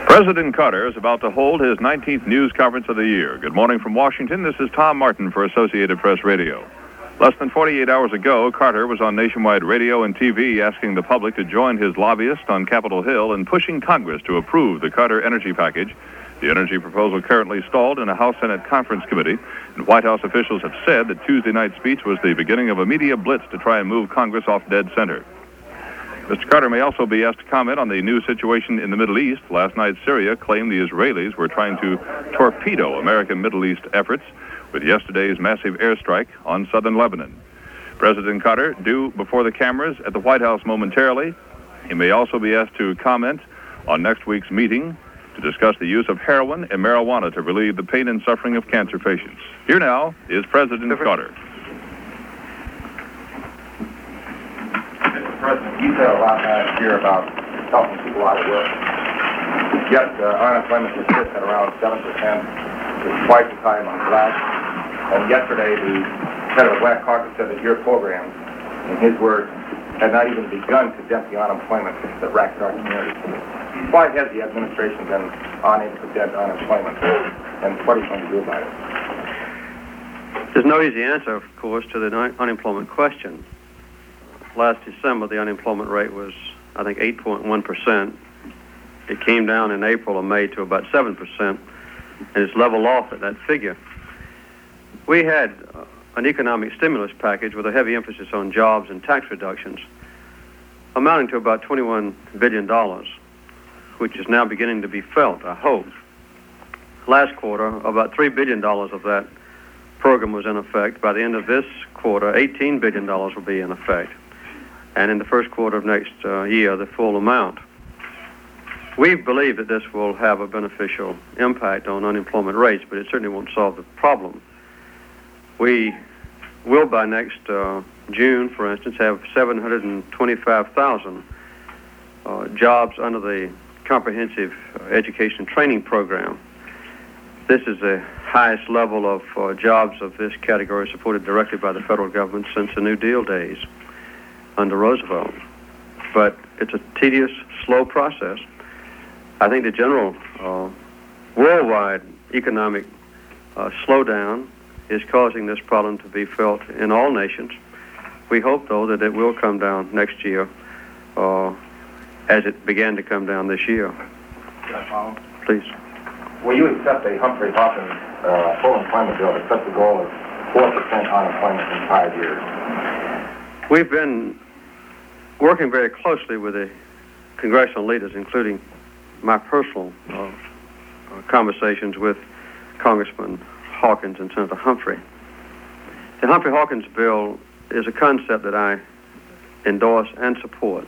President Carter is about to hold his 19th news conference of the year. Good morning from Washington. This is Tom Martin for Associated Press Radio. Less than 48 hours ago, Carter was on nationwide radio and TV asking the public to join his lobbyists on Capitol Hill in pushing Congress to approve the Carter energy package. The energy proposal currently stalled in a House-Senate Conference Committee, and White House officials have said that Tuesday night's speech was the beginning of a media blitz to try and move Congress off dead center. Mr. Carter may also be asked to comment on the new situation in the Middle East. Last night, Syria claimed the Israelis were trying to torpedo American Middle East efforts with yesterday's massive airstrike on southern Lebanon. President Carter due before the cameras at the White House momentarily. He may also be asked to comment on next week's meeting to discuss the use of heroin and marijuana to relieve the pain and suffering of cancer patients. Here now is President Carter. Mr. President, you said a lot last year about helping people out of work. Yet unemployment was sitting at around 7%. It's twice the time on black. And yesterday, the head of the Black Caucus said that your program, in his words, had not even begun to dent the unemployment that racked our community. Why has the administration been unable to dent unemployment, and what are you going to do about it? There's no easy answer, of course, to the unemployment question. Last December, the unemployment rate was, I think, 8.1%. It came down in April or May to about 7%, and it's leveled off at that figure. We had an economic stimulus package with a heavy emphasis on jobs and tax reductions, amounting to about $21 billion, which is now beginning to be felt, I hope. Last quarter, about $3 billion of that program was in effect. By the end of this quarter, $18 billion will be in effect. And in the first quarter of next year, the full amount. We believe that this will have a beneficial impact on unemployment rates, but it certainly won't solve the problem. We will, by next June, for instance, have 725,000 jobs under the Comprehensive Education Training Program. This is the highest level of jobs of this category supported directly by the federal government since the New Deal days under Roosevelt. But it's a tedious, slow process. I think the general worldwide economic slowdown is causing this problem to be felt in all nations. We hope, though, that it will come down next year as it began to come down this year. Can I follow? Please. Will you accept a Humphrey Hawkins full employment bill that sets the goal of 4% unemployment in 5 years? We've been working very closely with the congressional leaders, including my personal conversations with Congressman Hawkins and Senator Humphrey. The Humphrey-Hawkins bill is a concept that I endorse and support.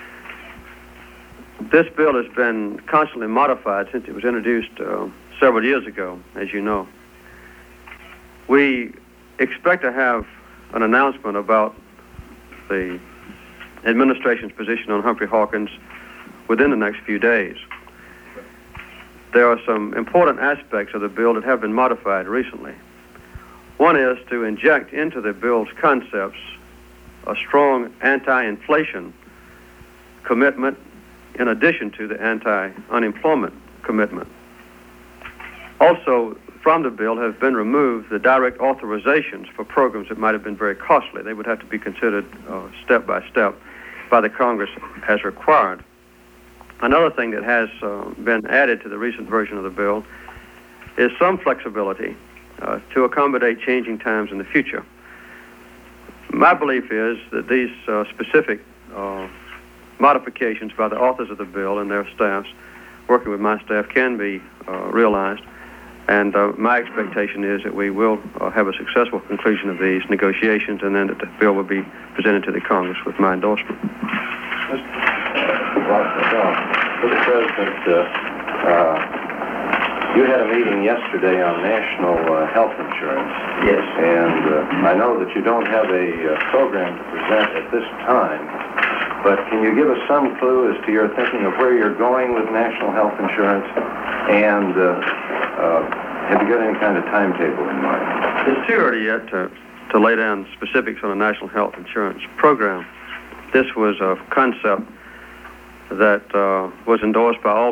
This bill has been constantly modified since it was introduced several years ago, as you know. We expect to have an announcement about the administration's position on Humphrey-Hawkins within the next few days. There are some important aspects of the bill that have been modified recently. One is to inject into the bill's concepts a strong anti-inflation commitment in addition to the anti-unemployment commitment. Also, from the bill have been removed the direct authorizations for programs that might have been very costly. They would have to be considered step by step by the Congress as required. Another thing that has been added to the recent version of the bill is some flexibility to accommodate changing times in the future. My belief is that these specific modifications by the authors of the bill and their staffs, working with my staff, can be realized. And my expectation is that we will have a successful conclusion of these negotiations, and then that the bill will be presented to the Congress with my endorsement. Mr. President, you had a meeting yesterday on national health insurance. Yes. And I know that you don't have a program to present at this time, but can you give us some clue as to your thinking of where you're going with national health insurance, and have you got any kind of timetable in mind? It's too early yet to lay down specifics on a national health insurance program. This was a concept that was endorsed by all the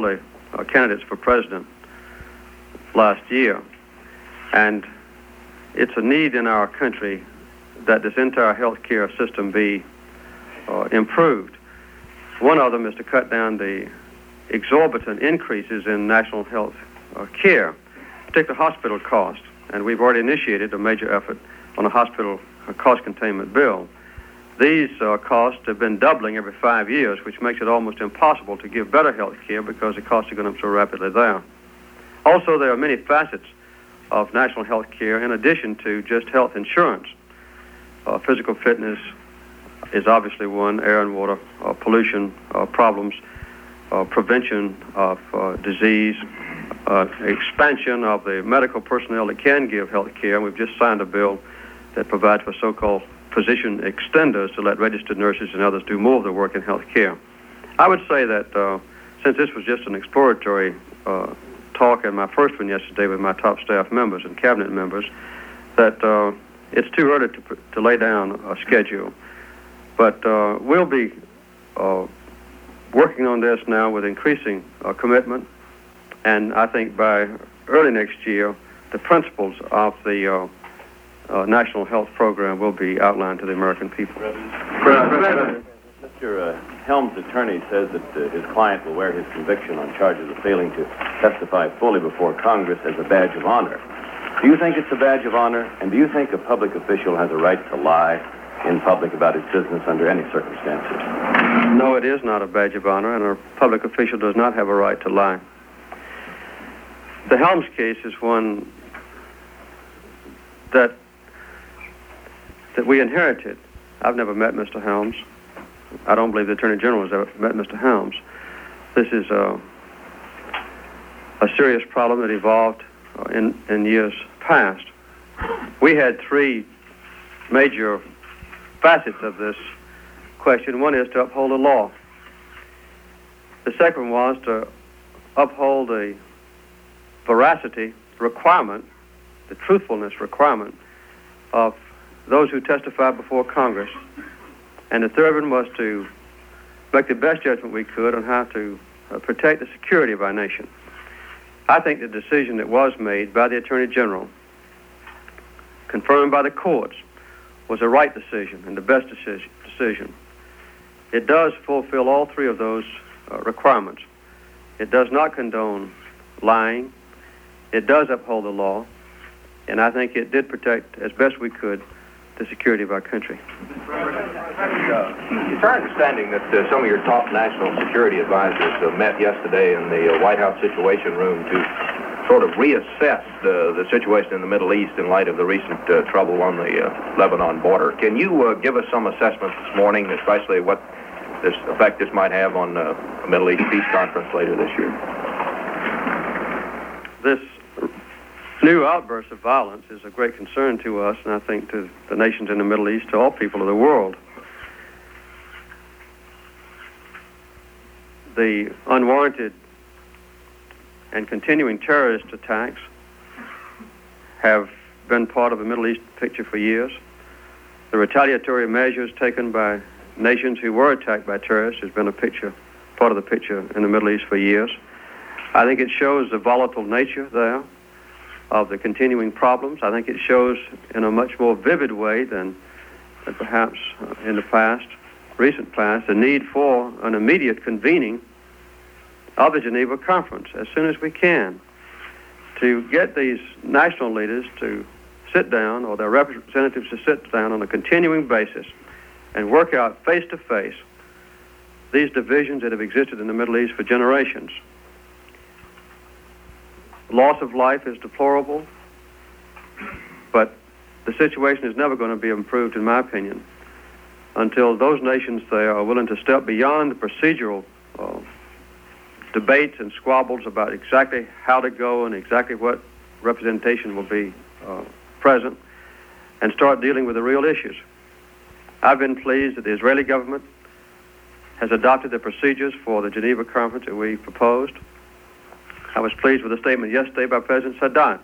candidates for president last year. And it's a need in our country that this entire health care system be improved. One of them is to cut down the exorbitant increases in national health care, particularly hospital costs. And we've already initiated a major effort on a hospital cost containment bill. These costs have been doubling every 5 years, which makes it almost impossible to give better health care because the costs are going up so rapidly there. Also, there are many facets of national health care in addition to just health insurance. Physical fitness is obviously one, air and water, pollution problems, prevention of disease, expansion of the medical personnel that can give health care. And we've just signed a bill that provides for so-called physician extenders to let registered nurses and others do more of the work in health care. I would say that since this was just an exploratory talk and my first one yesterday with my top staff members and cabinet members, that it's too early to lay down a schedule. But we'll be working on this now with increasing commitment, and I think by early next year, the principles of the National Health Program will be outlined to the American people. Mr. Helms' attorney says that his client will wear his conviction on charges of failing to testify fully before Congress as a badge of honor. Do you think it's a badge of honor, and do you think a public official has a right to lie in public about his business under any circumstances? No, it is not a badge of honor, and a public official does not have a right to lie. The Helms case is one that we inherited. I've never met Mr. Helms. I don't believe the Attorney General has ever met Mr. Helms. This is a serious problem that evolved in years past. We had three major facets of this question. One is to uphold the law. The second was to uphold the veracity requirement, the truthfulness requirement of those who testified before Congress. And the third one was to make the best judgment we could on how to protect the security of our nation. I think the decision that was made by the Attorney General, confirmed by the courts, was a right decision and the best decision. It does fulfill all three of those requirements. It does not condone lying. It does uphold the law. And I think it did protect, as best we could, the security of our country. It's our understanding that some of your top national security advisors met yesterday in the White House Situation Room to sort of reassess the situation in the Middle East in light of the recent trouble on the Lebanon border. Can you give us some assessment this morning, especially what this effect this might have on the Middle East Peace Conference later this year? This new outburst of violence is a great concern to us, and I think to the nations in the Middle East, to all people of the world. The unwarranted and continuing terrorist attacks have been part of the Middle East picture for years. The retaliatory measures taken by nations who were attacked by terrorists has been part of the picture in the Middle East for years. I think it shows the volatile nature there of the continuing problems. I think it shows in a much more vivid way than perhaps in the recent past, the need for an immediate convening of the Geneva Conference as soon as we can to get these national leaders to sit down, or their representatives to sit down on a continuing basis and work out face to face these divisions that have existed in the Middle East for generations. Loss of life is deplorable, but the situation is never going to be improved, in my opinion, until those nations there are willing to step beyond the procedural debates and squabbles about exactly how to go and exactly what representation will be present, and start dealing with the real issues. I've been pleased that the Israeli government has adopted the procedures for the Geneva Conference that we proposed. I was pleased with the statement yesterday by President Sadat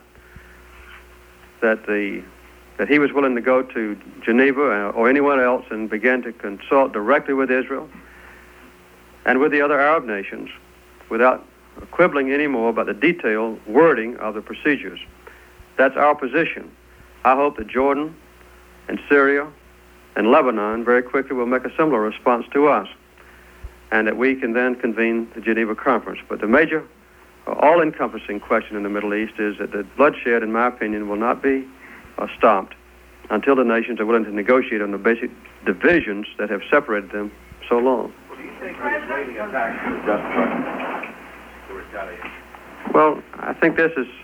that he was willing to go to Geneva or anyone else and begin to consult directly with Israel and with the other Arab nations without quibbling anymore about the detailed wording of the procedures. That's our position. I hope that Jordan and Syria and Lebanon very quickly will make a similar response to us, and that we can then convene the Geneva Conference. But the major, all-encompassing question in the Middle East is that the bloodshed, in my opinion, will not be stopped until the nations are willing to negotiate on the basic divisions that have separated them so long. Well, do you think the Israeli attacks were justified to retaliate? Well, I think this is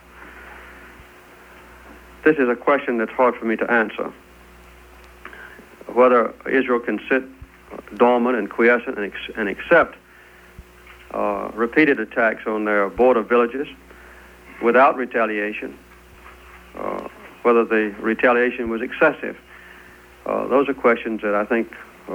a question that's hard for me to answer. Whether Israel can sit dormant and quiescent and accept repeated attacks on their border villages without retaliation, whether the retaliation was excessive. Those are questions that I think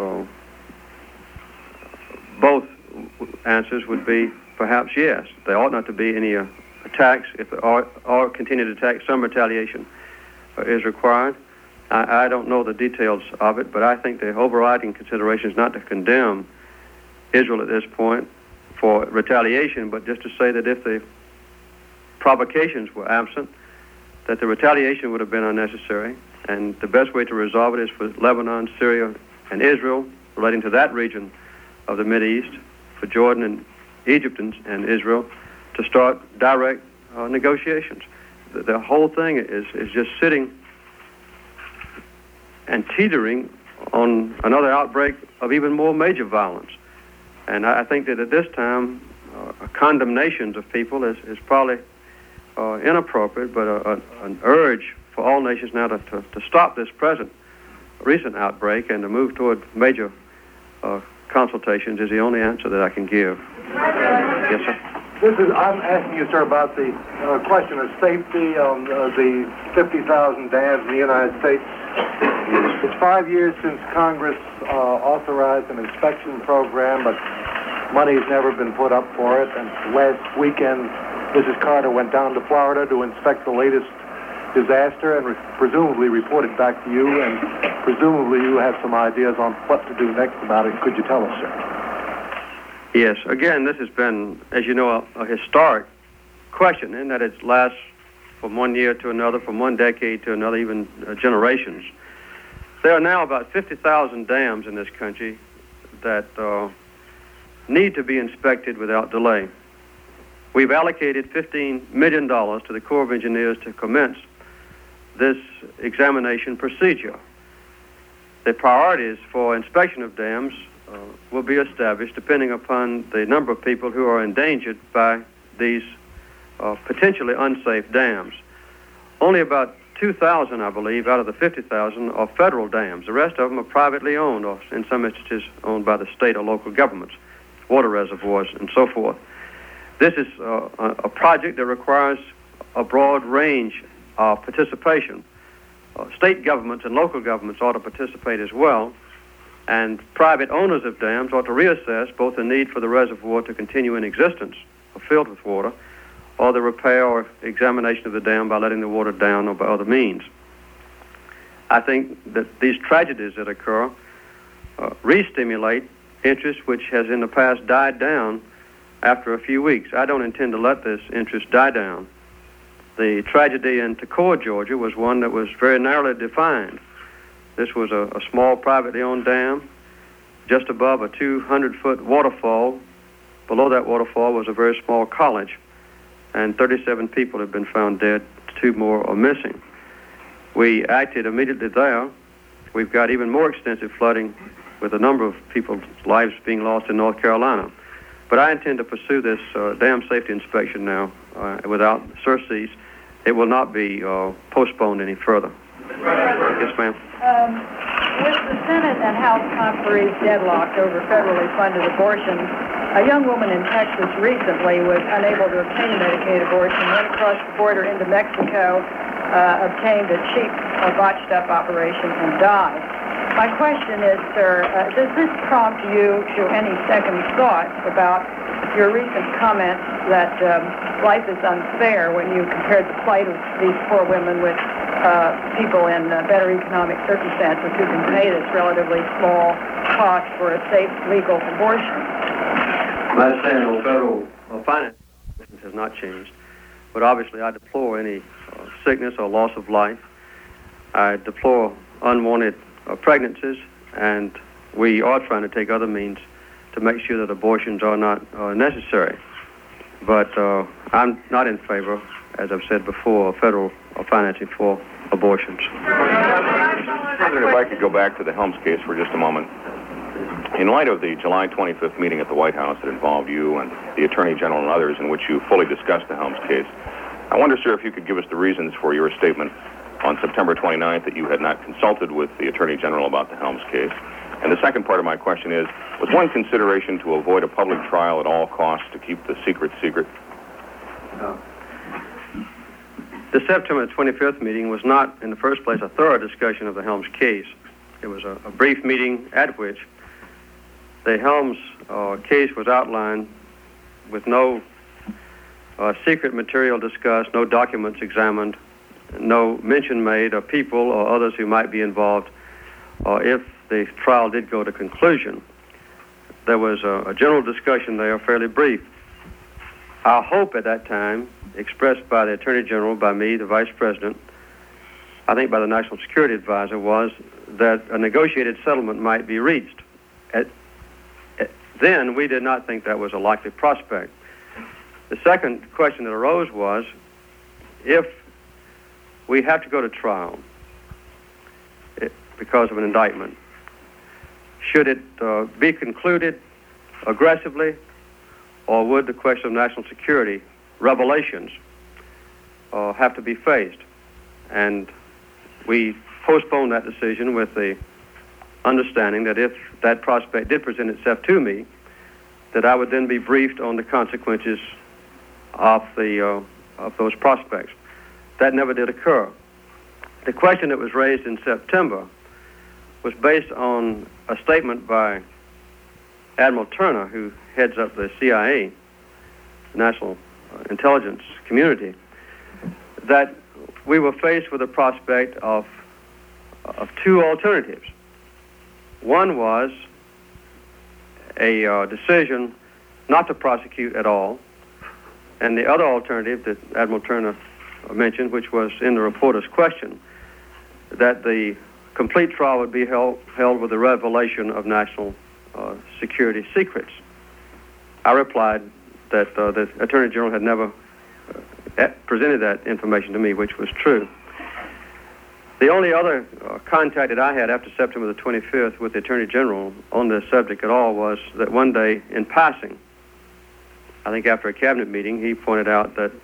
both answers would be perhaps yes. There ought not to be any attacks. If there are continued attacks, some retaliation is required. I don't know the details of it, but I think the overriding consideration is not to condemn Israel at this point for retaliation, but just to say that if the provocations were absent, that the retaliation would have been unnecessary, and the best way to resolve it is for Lebanon, Syria, and Israel, relating to that region of the Mideast, for Jordan and Egypt and Israel, to start direct negotiations. The whole thing is just sitting and teetering on another outbreak of even more major violence. And I think that at this time, condemnations of people is probably inappropriate, but an urge for all nations now to stop this recent outbreak and to move toward major consultations is the only answer that I can give. Yes, sir? I'm asking you, sir, about the question of safety on the 50,000 dams in the United States. It's 5 years since Congress authorized an inspection program, but money's never been put up for it. And last weekend, Mrs. Carter went down to Florida to inspect the latest disaster and presumably report it back to you, and presumably you have some ideas on what to do next about it. Could you tell us, sir? Yes. Again, this has been, as you know, a historic question in that it lasts from one year to another, from one decade to another, even generations. There are now about 50,000 dams in this country that need to be inspected without delay. We've allocated $15 million to the Corps of Engineers to commence this examination procedure. The priorities for inspection of dams will be established depending upon the number of people who are endangered by these potentially unsafe dams. Only about 2,000, I believe, out of the 50,000 are federal dams. The rest of them are privately owned, or in some instances owned by the state or local governments, water reservoirs, and so forth. This is a project that requires a broad range of participation. State governments and local governments ought to participate as well, and private owners of dams ought to reassess both the need for the reservoir to continue in existence or filled with water, or the repair or examination of the dam by letting the water down or by other means. I think that these tragedies that occur re-stimulate interest which has in the past died down after a few weeks. I don't intend to let this interest die down. The tragedy in Toccoa, Georgia, was one that was very narrowly defined. This was a small privately owned dam just above a 200-foot waterfall. Below that waterfall was a very small college, and 37 people have been found dead. 2 more are missing. We acted immediately there. We've got even more extensive flooding with a number of people's lives being lost in North Carolina. But I intend to pursue this dam safety inspection now without surcease. It will not be postponed any further. Yes, ma'am. With the Senate and House conferees deadlocked over federally funded abortions, a young woman in Texas recently was unable to obtain a Medicaid abortion, went across the border into Mexico, obtained a cheap, botched-up operation, and died. My question is, sir, does this prompt you to any second thought about your recent comment that life is unfair when you compared the plight of these poor women with people in better economic circumstances who can pay this relatively small cost for a safe, legal abortion? I stand on federal finance It has not changed. But obviously, I deplore any sickness or loss of life. I deplore unwanted pregnancies, and we are trying to take other means to make sure that abortions are not necessary. But I'm not in favor, as I've said before, of federal financing for abortions. President, if I could go back to the Helms case for just a moment. In light of the July 25th meeting at the White House that involved you and the Attorney General and others in which you fully discussed the Helms case, I wonder, sir, if you could give us the reasons for your statement on September 29th that you had not consulted with the Attorney General about the Helms case. And the second part of my question is, was one consideration to avoid a public trial at all costs to keep the secret secret? The September 25th meeting was not, in the first place, a thorough discussion of the Helms case. It was a brief meeting at which the Helms case was outlined with no secret material discussed, no documents examined, no mention made of people or others who might be involved, or if the trial did go to conclusion. There was a general discussion there, fairly brief. Our hope at that time, expressed by the Attorney General, by me, the Vice President, I think by the National Security Advisor, was that a negotiated settlement might be reached. Then we did not think that was a likely prospect. The second question that arose was, if we have to go to trial because of an indictment, should it be concluded aggressively, or would the question of national security revelations have to be faced? And we postponed that decision with the understanding that if that prospect did present itself to me, that I would then be briefed on the consequences of those prospects. That never did occur. The question that was raised in September was based on a statement by Admiral Turner, who heads up the CIA, National Intelligence Community, that we were faced with the prospect of two alternatives. One was a decision not to prosecute at all, and the other alternative that Admiral Turner mentioned, which was in the reporter's question, that the complete trial would be held with the revelation of national security secrets. I replied that the Attorney General had never presented that information to me, which was true. The only other contact that I had after September the 25th with the Attorney General on this subject at all was that one day, in passing, I think after a cabinet meeting, he pointed out that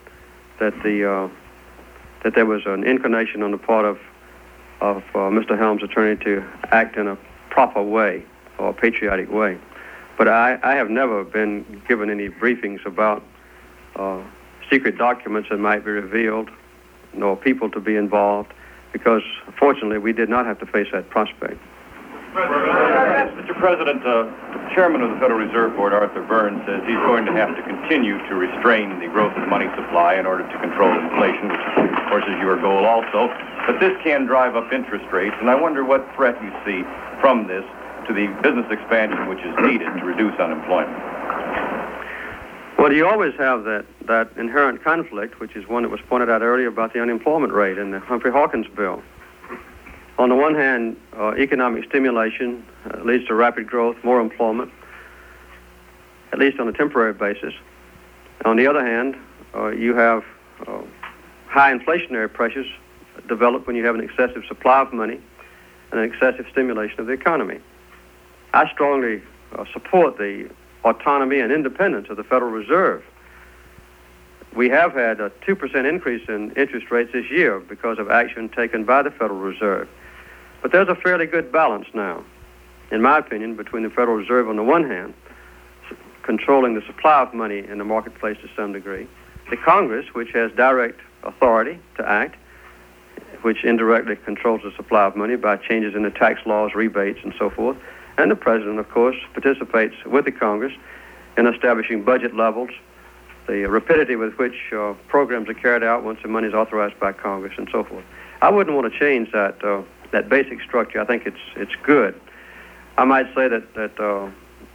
there was an inclination on the part of Mr. Helms' attorney to act in a proper way, or a patriotic way. But I have never been given any briefings about secret documents that might be revealed, nor people to be involved, because fortunately we did not have to face that prospect. Mr. President, the chairman of the Federal Reserve Board, Arthur Burns, says he's going to have to continue to restrain the growth of money supply in order to control inflation, which of course is your goal also. But this can drive up interest rates, and I wonder what threat you see from this to the business expansion which is needed to reduce unemployment. Well, you always have that inherent conflict, which is one that was pointed out earlier about the unemployment rate in the Humphrey Hawkins bill. On the one hand, economic stimulation leads to rapid growth, more employment, at least on a temporary basis. On the other hand, you have high inflationary pressures develop when you have an excessive supply of money and an excessive stimulation of the economy. I strongly support the autonomy and independence of the Federal Reserve. We have had a 2% increase in interest rates this year because of action taken by the Federal Reserve. But there's a fairly good balance now, in my opinion, between the Federal Reserve on the one hand, controlling the supply of money in the marketplace to some degree, the Congress, which has direct authority to act, which indirectly controls the supply of money by changes in the tax laws, rebates, and so forth, and the President, of course, participates with the Congress in establishing budget levels, the rapidity with which programs are carried out once the money is authorized by Congress, and so forth. I wouldn't want to change that basic structure. I think it's good. I might say that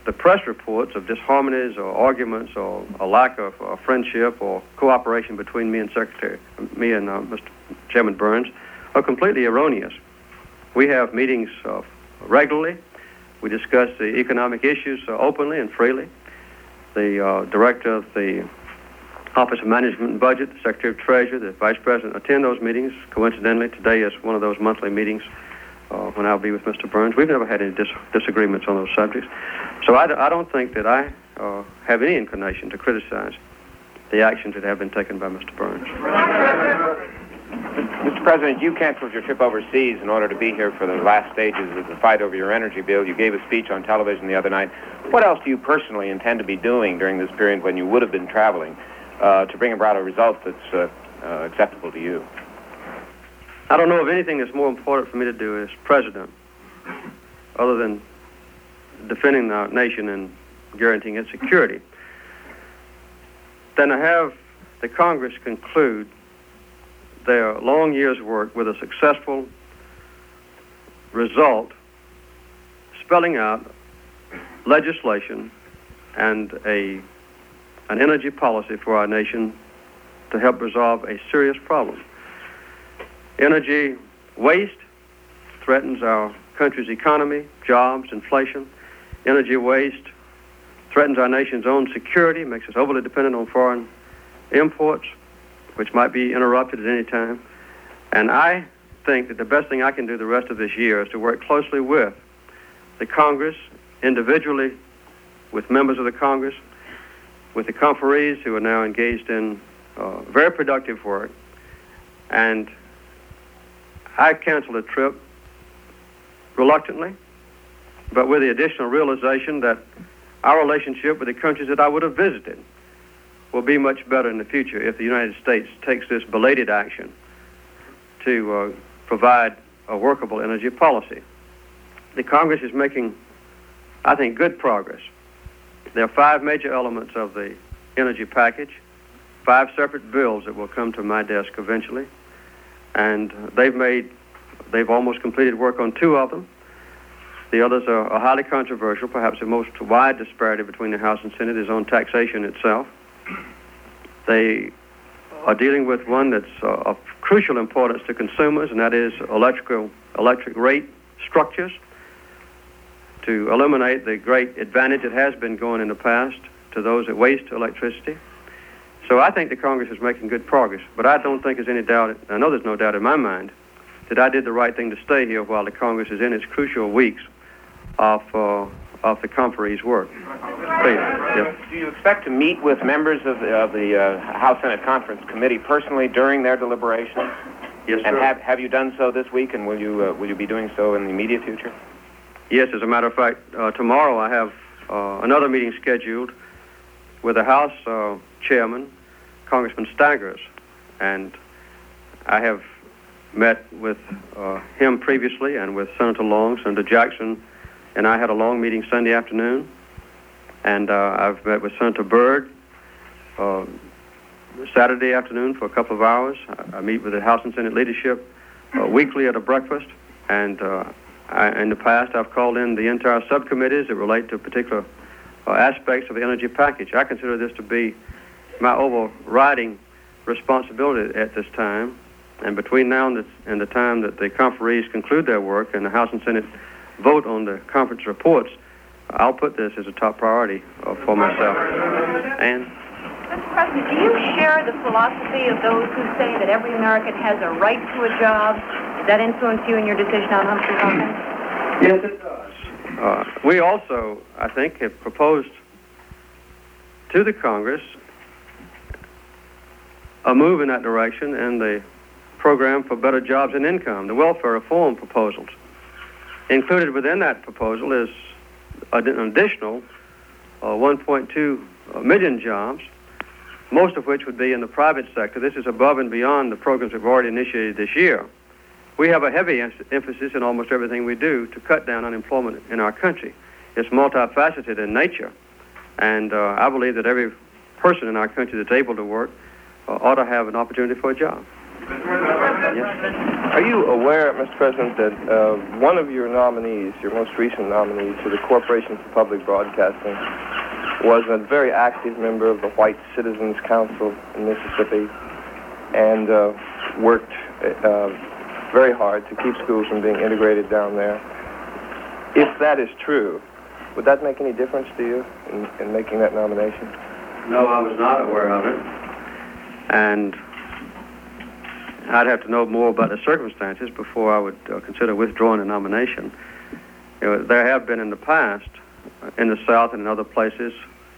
the press reports of disharmonies or arguments or a lack of friendship or cooperation between me and Mr. Chairman Burns are completely erroneous. We have meetings regularly. We discuss the economic issues openly and freely. The director of the Office of Management and Budget, the Secretary of Treasury, the Vice President attend those meetings. Coincidentally, today is one of those monthly meetings when I'll be with Mr. Burns. We've never had any disagreements on those subjects. So I don't think that I have any inclination to criticize the actions that have been taken by Mr. Burns. Mr. President, you canceled your trip overseas in order to be here for the last stages of the fight over your energy bill. You gave a speech on television the other night. What else do you personally intend to be doing during this period when you would have been traveling to bring about a result that's acceptable to you? I don't know of anything that's more important for me to do as president, other than defending our nation and guaranteeing its security, than to have the Congress conclude their long years' work with a successful result, spelling out legislation and an energy policy for our nation to help resolve a serious problem. Energy waste threatens our country's economy, jobs, inflation. Energy waste threatens our nation's own security, makes us overly dependent on foreign imports, which might be interrupted at any time. And I think that the best thing I can do the rest of this year is to work closely with the Congress, individually with members of the Congress, with the conferees who are now engaged in very productive work. And I canceled a trip reluctantly, but with the additional realization that our relationship with the countries that I would have visited will be much better in the future if the United States takes this belated action to provide a workable energy policy. The Congress is making, I think, good progress. There are 5 major elements of the energy package, 5 separate bills that will come to my desk eventually, and they've almost completed work on 2 of them. The others are highly controversial. Perhaps the most wide disparity between the House and Senate is on taxation itself. They are dealing with one that's of crucial importance to consumers, and that is electric rate structures, to eliminate the great advantage that has been going in the past to those that waste electricity. So I think the Congress is making good progress, but I don't think there's any doubt, I know there's no doubt in my mind, that I did the right thing to stay here while the Congress is in its crucial weeks of the conferee's work. Do you expect to meet with members of the House-Senate Conference Committee personally during their deliberations? Yes, sir. And have you done so this week, and will you be doing so in the immediate future? Yes, as a matter of fact, tomorrow I have another meeting scheduled with the House Chairman, Congressman Staggers, and I have met with him previously and with Senator Long. Senator Jackson and I had a long meeting Sunday afternoon, and I've met with Senator Byrd Saturday afternoon for a couple of hours. I meet with the House and Senate leadership weekly at a breakfast, and in the past I've called in the entire subcommittees that relate to particular aspects of the energy package. I consider this to be my overriding responsibility at this time, and between now and the time that the conferees conclude their work and the House and Senate vote on the conference reports, I'll put this as a top priority for myself. And Mr. President, do you share the philosophy of those who say that every American has a right to a job? Does that influence you in your decision on Humphrey Hawkins? Yes, it does. We also, I think, have proposed to the Congress a move in that direction in the program for better jobs and income, the welfare reform proposals. Included within that proposal is an additional 1.2 million jobs, most of which would be in the private sector. This is above and beyond the programs we've already initiated this year. We have a heavy emphasis in almost everything we do to cut down unemployment in our country. It's multifaceted in nature, and I believe that every person in our country that's able to work ought to have an opportunity for a job. Are you aware, Mr. President, that one of your nominees, your most recent nominee to the Corporation for Public Broadcasting, was a very active member of the White Citizens Council in Mississippi and worked very hard to keep schools from being integrated down there? If that is true, would that make any difference to you in making that nomination? No, I was not aware of it. And I'd have to know more about the circumstances before I would consider withdrawing the nomination. You know, there have been in the past, in the South and in other places,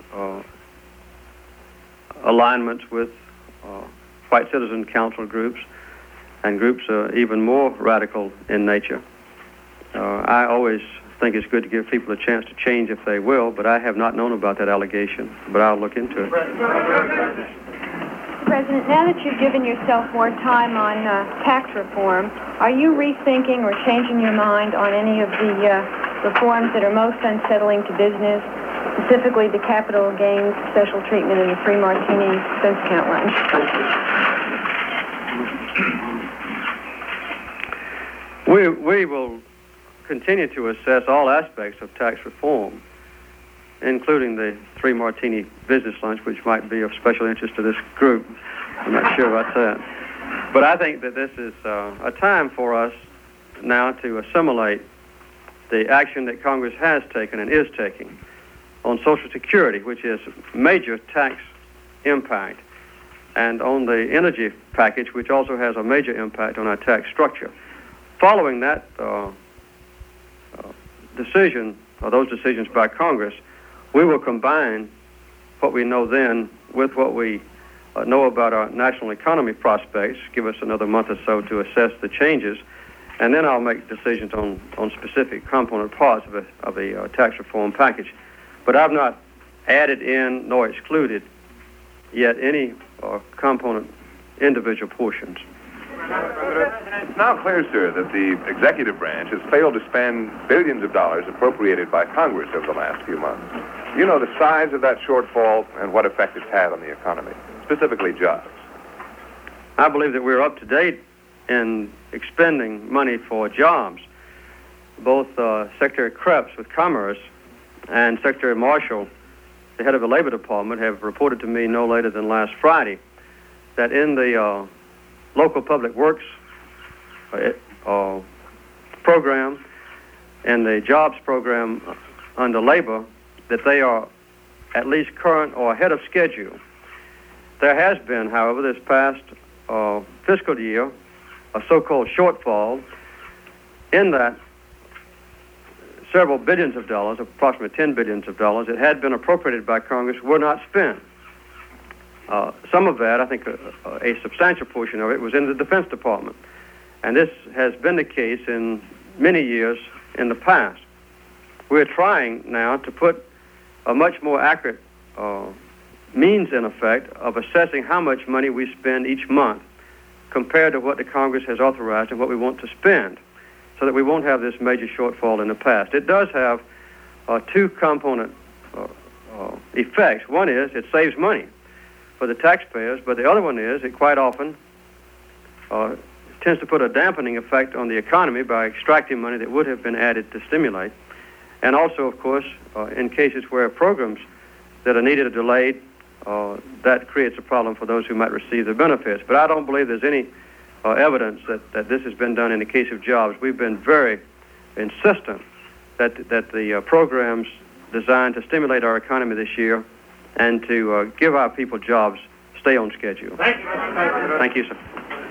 alignments with White Citizen Council groups and groups even more radical in nature. I always think it's good to give people a chance to change if they will, but I have not known about that allegation, but I'll look into it. President, now that you've given yourself more time on tax reform, are you rethinking or changing your mind on any of the reforms that are most unsettling to business, specifically the capital gains special treatment and the free martini expense account line? We will continue to assess all aspects of tax reform, including the free martini business lunch, which might be of special interest to this group. I'm not sure about that. But I think that this is a time for us now to assimilate the action that Congress has taken and is taking on Social Security, which is major tax impact, and on the energy package, which also has a major impact on our tax structure. Following that decision, or those decisions by Congress, we will combine what we know then with what we know about our national economy prospects, give us another month or so to assess the changes, and then I'll make decisions on specific component parts of a tax reform package. But I've not added in nor excluded yet any component individual portions. It's now clear, sir, that the executive branch has failed to spend billions of dollars appropriated by Congress over the last few months. You know the size of that shortfall and what effect it's had on the economy, specifically jobs. I believe that we're up to date in expending money for jobs. Both Secretary Krebs with Commerce and Secretary Marshall, the head of the Labor Department, have reported to me no later than last Friday that in the local public works program and the jobs program under labor, that they are at least current or ahead of schedule. There has been, however, this past fiscal year, a so-called shortfall in that several billions of dollars, approximately $10 billion that had been appropriated by Congress, were not spent. Some of that, I think a substantial portion of it, was in the Defense Department. And this has been the case in many years in the past. We're trying now to put a much more accurate means in effect of assessing how much money we spend each month compared to what the Congress has authorized and what we want to spend, so that we won't have this major shortfall in the past. It does have two component effects. One is it saves money for the taxpayers, but the other one is it quite often tends to put a dampening effect on the economy by extracting money that would have been added to stimulate. And also, of course, in cases where programs that are needed are delayed, that creates a problem for those who might receive the benefits. But I don't believe there's any evidence that this has been done in the case of jobs. We've been very insistent that the programs designed to stimulate our economy this year and to give our people jobs stay on schedule. Thank you, Mr. President. Thank you, sir.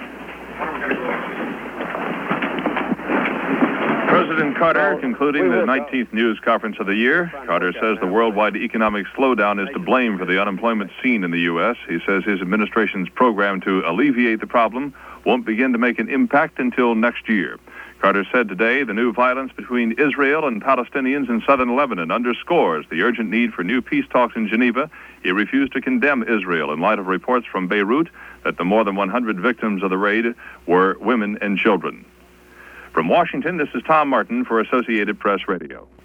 President Carter concluding the 19th news conference of the year. Carter says the worldwide economic slowdown is to blame for the unemployment seen in the U.S. He says his administration's program to alleviate the problem won't begin to make an impact until next year. Carter said today the new violence between Israel and Palestinians in southern Lebanon underscores the urgent need for new peace talks in Geneva. He refused to condemn Israel in light of reports from Beirut that the more than 100 victims of the raid were women and children. From Washington, this is Tom Martin for Associated Press Radio.